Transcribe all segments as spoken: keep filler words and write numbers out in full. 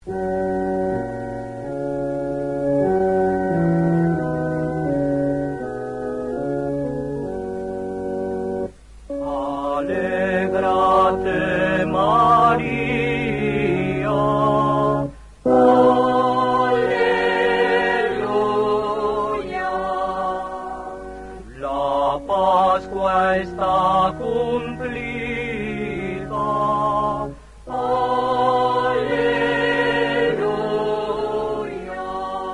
Alegrate, María, aleluya. La Pascua está cumplida, aleluya.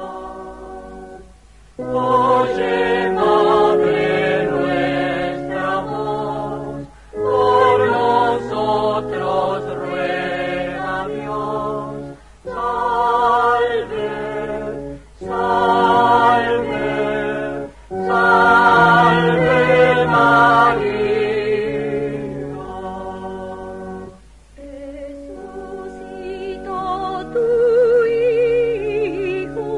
Oye, Madre nuestra voz, por nosotros ruega Dios. Salve, salve, salve María. Resucitó tu Hijo.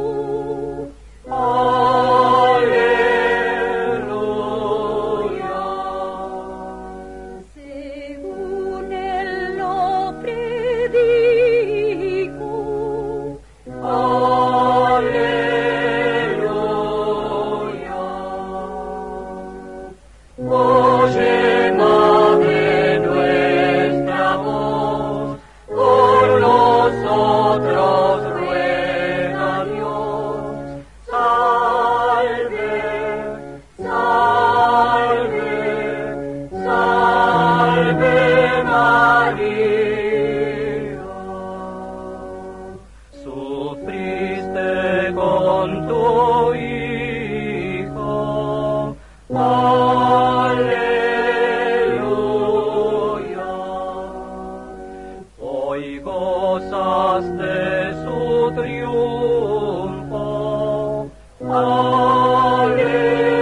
Aleluya. Según él lo predijo. Aleluya. Oye, Madre nuestra voz, por nosotros ruega Dios. Salve, salve, salve María. Sufriste con tu Hijo. Aleluya. Hoy gozaste su triunfo. Aleluya.